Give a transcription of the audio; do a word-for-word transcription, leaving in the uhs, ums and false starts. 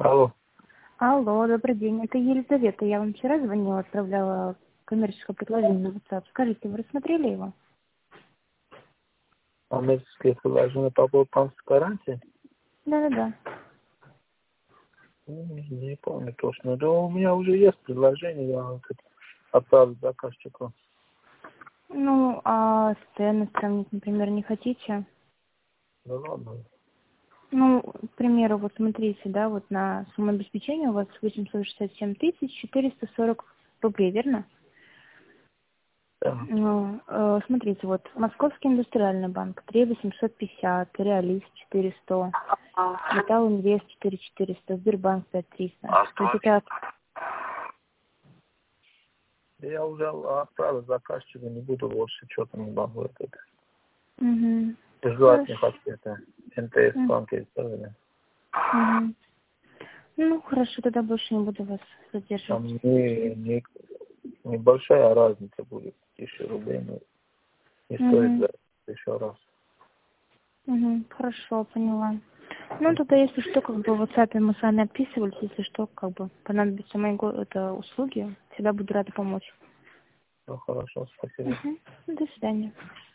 Алло. Алло, добрый день. Это Елизавета. Я вам вчера звонила, отправляла коммерческое предложение на WhatsApp. Скажите, вы рассмотрели его? Коммерческие предложения по поводу панской гарантии? Да-да-да. Ну, Не помню точно. Да у меня уже есть предложение, я вот это отправлю заказчику. Ну, а цены сравнить, например, не хотите? Да ладно. Ну, к примеру, вот смотрите, да, вот на сумму обеспечения у вас восемьсот шестьдесят семь тысяч четыреста сорок рублей, верно? Да. Ну, э, смотрите, вот Московский индустриальный банк три восемьсот пятьдесят, Реалист четыреста, Металл Инвест четыре четыреста, Сбербанк пять триста. То есть это... Я уже отправил заказчику, не буду больше, что-то не могу это. Угу. Ждать не хочу это. эн тэ эс банк сделали. Угу. Ну, хорошо, тогда больше не буду вас Там задерживать. не, не, небольшая разница будет, тысяча рублей, но не стоит Угу. за еще раз. Угу. Хорошо, поняла. Ну, тогда, если что, как бы в WhatsApp мы с вами отписывались, если что, как бы понадобятся мои го- это, услуги, всегда буду рада помочь. Ну хорошо, спасибо. Угу. До свидания.